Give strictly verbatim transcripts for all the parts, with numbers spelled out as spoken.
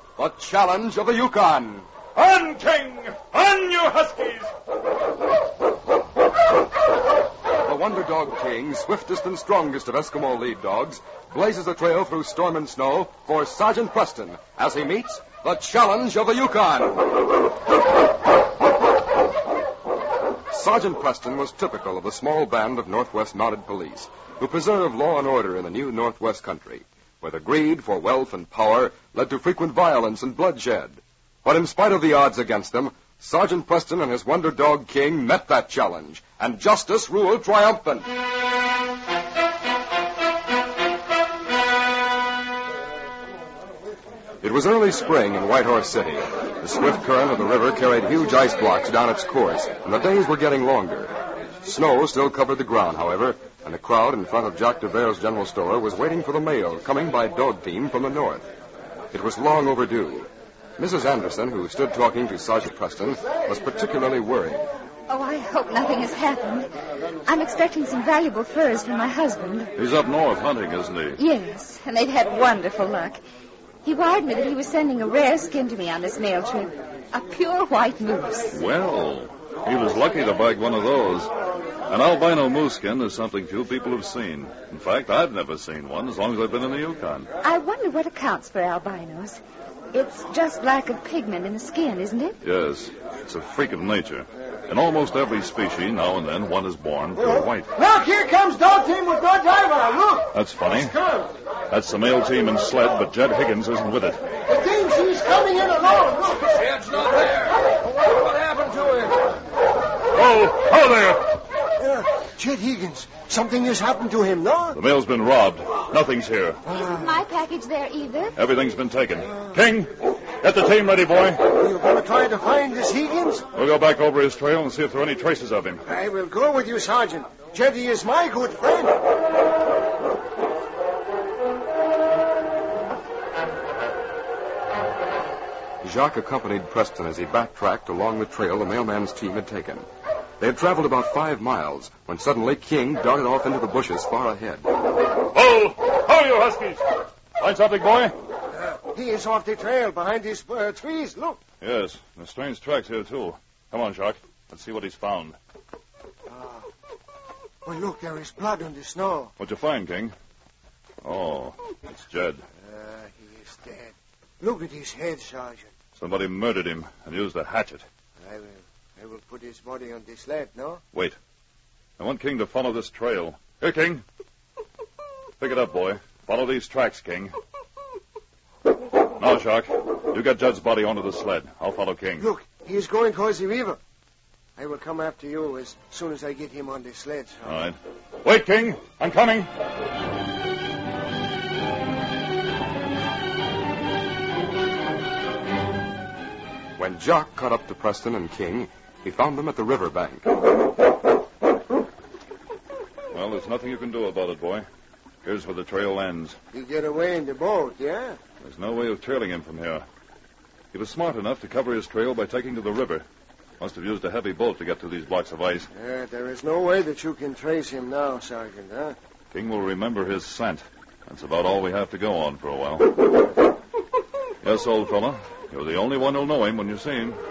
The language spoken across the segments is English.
the challenge of the Yukon. On, King! On, you Huskies! The Wonder Dog King, swiftest and strongest of Eskimo lead dogs, blazes a trail through storm and snow for Sergeant Preston as he meets the challenge of the Yukon. Sergeant Preston was typical of the small band of Northwest Mounted Police who preserve law and order in the new Northwest country, where the greed for wealth and power led to frequent violence and bloodshed. But in spite of the odds against them, Sergeant Preston and his Wonder Dog King met that challenge, and justice ruled triumphant. It was early spring in Whitehorse City. The swift current of the river carried huge ice blocks down its course, and the days were getting longer. Snow still covered the ground, however, and the crowd in front of Jacques Dever's general store was waiting for the mail coming by dog team from the north. It was long overdue. Missus Anderson, who stood talking to Sergeant Preston, was particularly worried. Oh, I hope nothing has happened. I'm expecting some valuable furs from my husband. He's up north hunting, isn't he? Yes, and they've had wonderful luck. He wired me that he was sending a rare skin to me on this mail trip. A pure white moose. Well, he was lucky to bag one of those. An albino moose skin is something few people have seen. In fact, I've never seen one as long as I've been in the Yukon. I wonder what accounts for albinos. It's just lack of pigment in the skin, isn't it? Yes, it's a freak of nature. In almost every species, now and then, one is born pure white. Look, here comes dog team with no driver. Look. That's funny. That's the mail team and sled, but Jed Higgins isn't with it. The team, she's coming in alone. Look. Jed's not there. What, what happened to him? Oh, oh there. Uh, Jed Higgins. Something has happened to him, no? The mail's been robbed. Nothing's here. Isn't my package there either? Everything's been taken. King, get the team ready, boy. You're going to try to find this Higgins? We'll go back over his trail and see if there are any traces of him. I will go with you, Sergeant. Jeddy is my good friend. Jacques accompanied Preston as he backtracked along the trail the mailman's team had taken. They had traveled about five miles when suddenly King darted off into the bushes far ahead. Oh! Oh, you Huskies! Find something, boy? Uh, he is off the trail behind these uh, trees. Look. Yes, there's strange tracks here, too. Come on, Jacques. Let's see what he's found. Uh, well, look, there is blood on the snow. What'd you find, King? Oh, it's Jed. Uh, he is dead. Look at his head, Sergeant. Somebody murdered him and used a hatchet. I will. I will put his body on this sled, no? Wait. I want King to follow this trail. Here, King. Pick it up, boy. Follow these tracks, King. Now, Jacques, you get Jed's body onto the sled. I'll follow King. Look, he is going towards the river. I will come after you as soon as I get him on the sled. Sergeant. All right. Wait, King. I'm coming. When Jacques caught up to Preston and King, he found them at the river bank. Well, there's nothing you can do about it, boy. Here's where the trail ends. He get away in the boat, yeah? There's no way of trailing him from here. He was smart enough to cover his trail by taking to the river. Must have used a heavy boat to get through these blocks of ice. Uh, there is no way that you can trace him now, Sergeant, huh? King will remember his scent. That's about all we have to go on for a while. Yes, old fella. You're the only one who'll know him when you see him.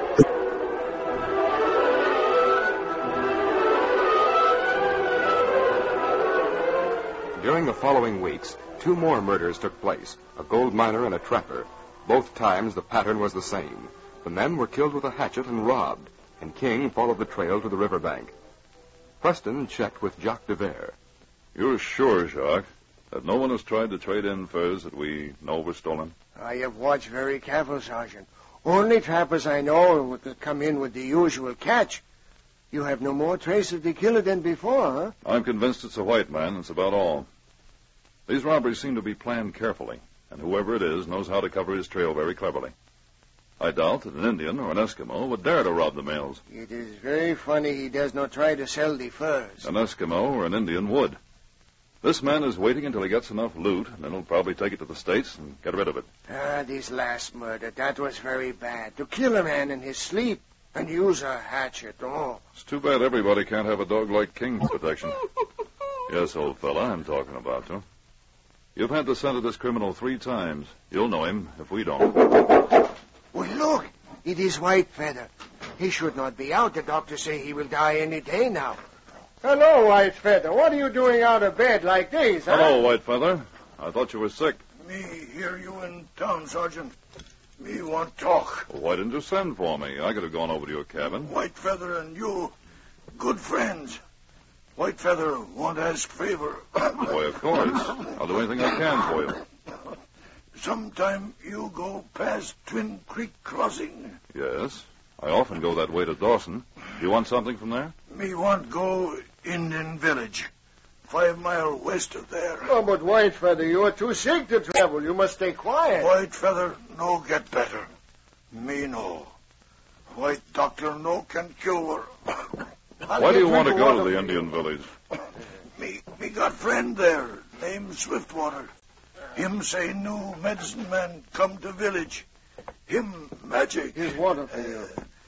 During the following weeks, two more murders took place, a gold miner and a trapper. Both times the pattern was the same. The men were killed with a hatchet and robbed, and King followed the trail to the riverbank. Preston checked with Jacques Dever. You're sure, Jacques, that no one has tried to trade in furs that we know were stolen? I have watched very careful, Sergeant. Only trappers I know would come in with the usual catch. You have no more trace of the killer than before, huh? I'm convinced it's a white man. That's about all. These robberies seem to be planned carefully, and whoever it is knows how to cover his trail very cleverly. I doubt that an Indian or an Eskimo would dare to rob the mails. It is very funny he does not try to sell the furs. An Eskimo or an Indian would. This man is waiting until he gets enough loot, and then he'll probably take it to the States and get rid of it. Ah, this last murder, that was very bad. To kill a man in his sleep and use a hatchet, oh. It's too bad everybody can't have a dog like King for protection. Yes, old fella, I'm talking about you. You've had the scent of this criminal three times. You'll know him if we don't. Well, look. It is Whitefeather. He should not be out. The doctor say he will die any day now. Hello, Whitefeather. What are you doing out of bed like this, huh? Hello, Whitefeather. I thought you were sick. Me hear you in town, Sergeant. Me want talk. Well, why didn't you send for me? I could have gone over to your cabin. Whitefeather and you, good friends. Whitefeather want ask favor. Why, of course. I'll do anything I can for you. Sometime you go past Twin Creek Crossing. Yes. I often go that way to Dawson. Do you want something from there? Me want go Indian Village. Five mile west of there. Oh, but Whitefeather, you are too sick to travel. You must stay quiet. Whitefeather no get better. Me no. White doctor no can cure her. Why do you want to go to the Indian village? Me, me got friend there, named Swiftwater. Him say new medicine man come to village. Him magic. Here's water for you.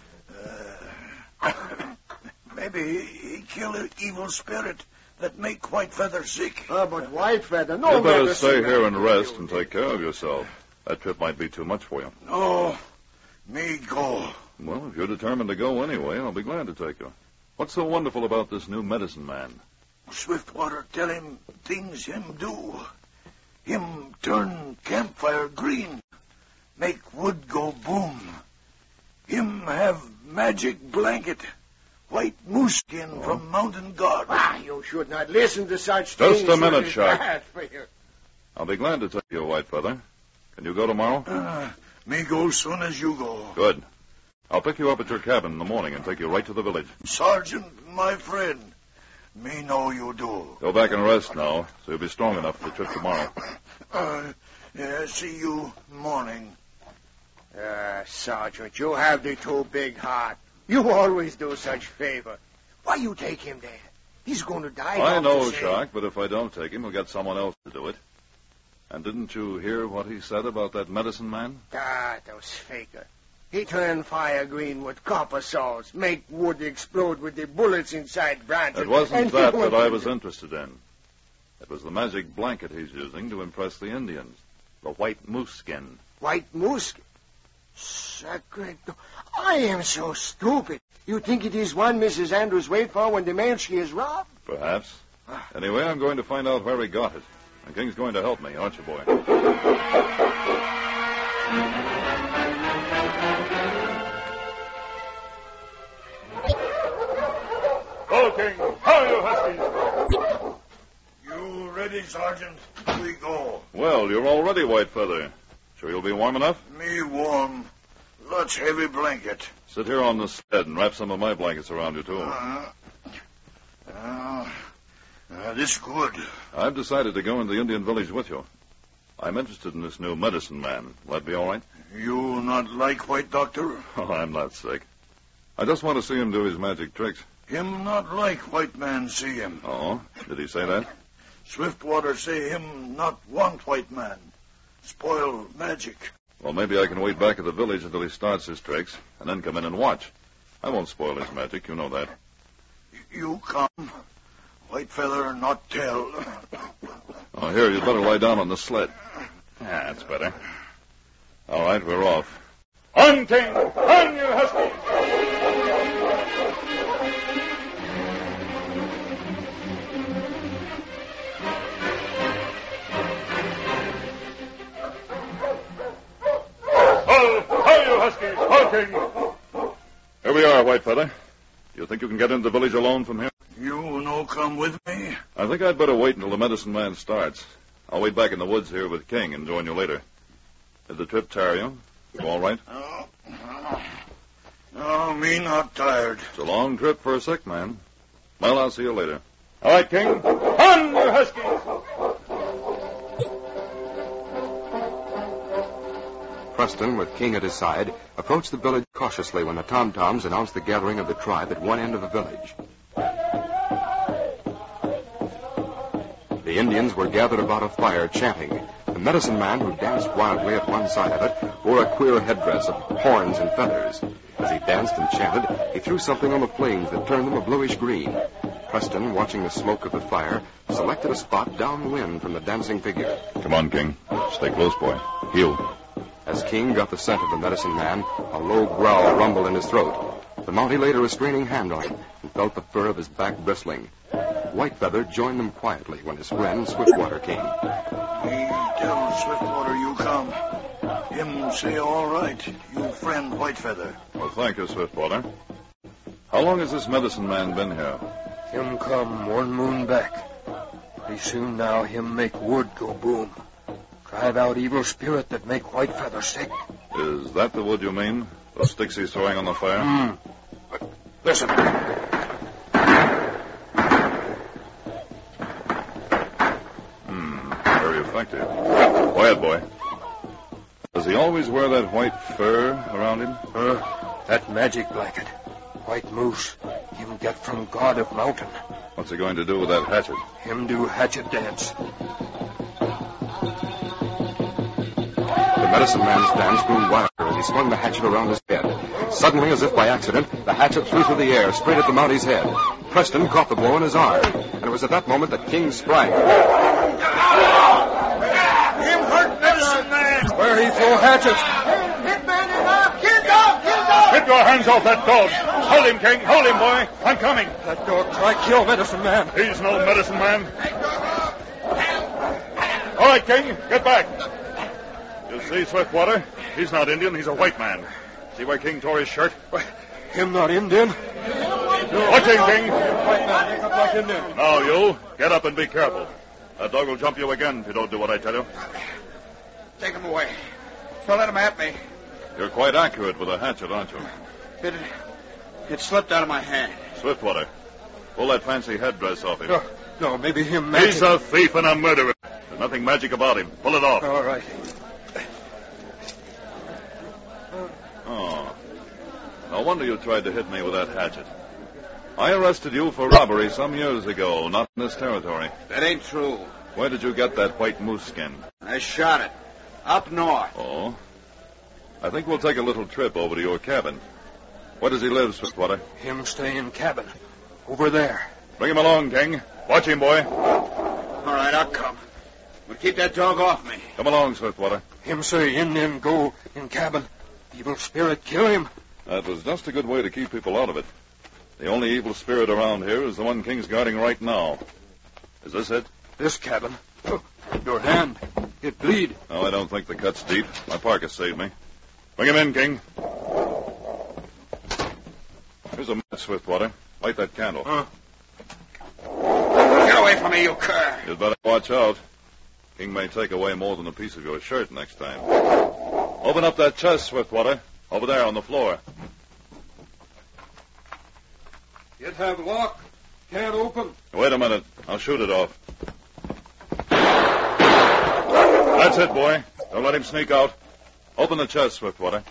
Uh, maybe he, he kill an evil spirit that make Whitefeather sick. Oh, but Whitefeather, no. You better medicine. stay here and rest and take care of yourself. That trip might be too much for you. No, me go. Well, if you're determined to go anyway, I'll be glad to take you. What's so wonderful about this new medicine man? Swiftwater tell him things him do. Him turn campfire green. Make wood go boom. Him have magic blanket. White moose skin oh. from mountain god. Ah, you should not listen to such Just things. a minute, It is Shark. bad for you. I'll be glad to take you, Whitefeather. Can you go tomorrow? Uh, me go soon as you go. Good. I'll pick you up at your cabin in the morning and take you right to the village. Sergeant, my friend, me know you do. Go back and rest now, so you'll be strong enough for the trip tomorrow. Uh, yeah, see you morning. Ah, Sergeant, you have the too big heart. You always do such favor. Why you take him there? He's going to die. I doctor know, say. Shark, but if I don't take him, we'll get someone else to do it. And didn't you hear what he said about that medicine man? Ah, those faker. He turned fire green with copper salts, make wood explode with the bullets inside branches. It wasn't and that he that went- I was interested in. It was the magic blanket he's using to impress the Indians. The white moose skin. White moose. Sacred. I am so stupid. You think it is one Missus Andrews wait for when the mail she is robbed? Perhaps. Anyway, I'm going to find out where he got it. And King's going to help me, aren't you, boy? Go, King. How you huskies? You ready, Sergeant? We go. Well, you're all ready, Whitefeather. Sure you'll be warm enough? Me warm. Lots heavy blanket. Sit here on the sled and wrap some of my blankets around you, too. Uh, uh, uh, this good. I've decided to go into the Indian village with you. I'm interested in this new medicine man. Will that be all right? You not like White Doctor? Oh, I'm not sick. I just want to see him do his magic tricks. Him not like white man see him. Oh? Did he say that? Swiftwater say him not want white man. Spoil magic. Well, maybe I can wait back at the village until he starts his tricks, and then come in and watch. I won't spoil his magic, you know that. You come. Whitefeather not tell. Oh, here, you'd better lie down on the sled. Yeah, that's better. All right, we're off. On, King! On, you huskies! Oh, how you huskies! Oh, King! Here we are, Whitefeather. Do you think you can get into the village alone from here? You no come with me? I think I'd better wait until the medicine man starts. I'll wait back in the woods here with King and join you later. Did the trip tire you? You all right? No, no. No, me not tired. It's a long trip for a sick man. Well, I'll see you later. All right, King. On, you huskies! Preston, with King at his side, approached the village cautiously when the tom-toms announced the gathering of the tribe at one end of the village. The Indians were gathered about a fire chanting. The medicine man, who danced wildly at one side of it, wore a queer headdress of horns and feathers. As he danced and chanted, he threw something on the flames that turned them a bluish green. Preston, watching the smoke of the fire, selected a spot downwind from the dancing figure. Come on, King. Stay close, boy. Heel. As King got the scent of the medicine man, a low growl rumbled in his throat. The Mountie laid a restraining hand on him and felt the fur of his back bristling. Whitefeather joined them quietly when his friend Swiftwater came. Me tell Swiftwater you come. Him say all right, you friend Whitefeather. Well, thank you, Swiftwater. How long has this medicine man been here? Him come one moon back. Pretty soon now him make wood go boom. Drive out evil spirit that make Whitefeather sick. Is that the wood you mean? The sticks he's throwing on the fire? Hmm. But listen. Hmm. Very effective. Quiet, boy. Does he always wear that white fur around him? Uh, that magic blanket. White moose. Him get from God of Mountain. What's he going to do with that hatchet? Him do hatchet dance. The medicine man's dance grew wilder as he swung the hatchet around his head. Suddenly, as if by accident, the hatchet flew through the air, straight at the Mountie's head. Preston caught the blow in his arm, and it was at that moment that King sprang. Him hurt medicine man. Where he throw hatchets? Hit man in arm. Kill dog, kill dog. Get your hands off that dog. Hold him, King. Hold him, boy. I'm coming. That dog try kill medicine man. He's no medicine man. All right, King. Get back. You see, Swiftwater? He's not Indian. He's a white man. See where King tore his shirt? Him not Indian. Watch him, King. White man make up like Indian. Now, you, get up and be careful. That dog will jump you again if you don't do what I tell you. Take him away. Don't let him at me. You're quite accurate with a hatchet, aren't you? It, it slipped out of my hand. Swiftwater, pull that fancy headdress off him. No, no, maybe him magic. He's a thief and a murderer. There's nothing magic about him. Pull it off. All right. Oh. No wonder you tried to hit me with that hatchet. I arrested you for robbery some years ago, not in this territory. That ain't true. Where did you get that white moose skin? I shot it. Up north. Oh? I think we'll take a little trip over to your cabin. Where does he live, Swiftwater? Him stay in cabin. Over there. Bring him along, King. Watch him, boy. All right, I'll come. But keep that dog off me. Come along, Swiftwater. Him say Indian go in cabin. Evil spirit kill him. That was just a good way to keep people out of it. The only evil spirit around here is the one King's guarding right now. Is this it? This cabin. Oh, your hand. It bleed. No, I don't think the cut's deep. My parka saved me. Bring him in, King. Here's a match, Swiftwater. Light that candle. Huh? Get away from me, you cur. You'd better watch out. King may take away more than a piece of your shirt next time. Open up that chest, Swiftwater. Over there on the floor. It have lock. Can't open. Wait a minute. I'll shoot it off. That's it, boy. Don't let him sneak out. Open the chest, Swiftwater.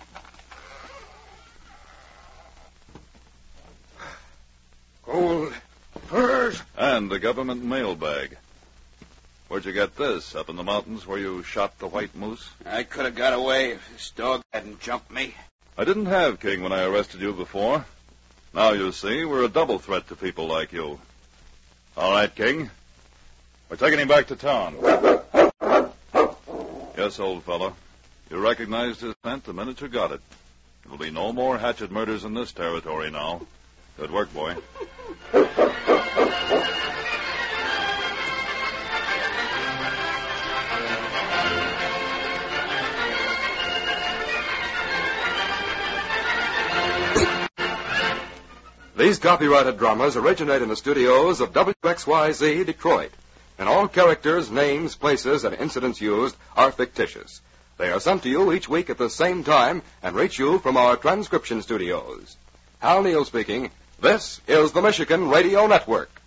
Gold. Furs. And the government mail bag. Where'd you get this? Up in the mountains where you shot the white moose? I could have got away if this dog hadn't jumped me. I didn't have King when I arrested you before. Now, you see, we're a double threat to people like you. All right, King. We're taking him back to town. Yes, old fellow. You recognized his scent the minute you got it. There'll be no more hatchet murders in this territory now. Good work, boy. These copyrighted dramas originate in the studios of W X Y Z Detroit, and all characters, names, places, and incidents used are fictitious. They are sent to you each week at the same time and reach you from our transcription studios. Hal Neal speaking. This is the Michigan Radio Network.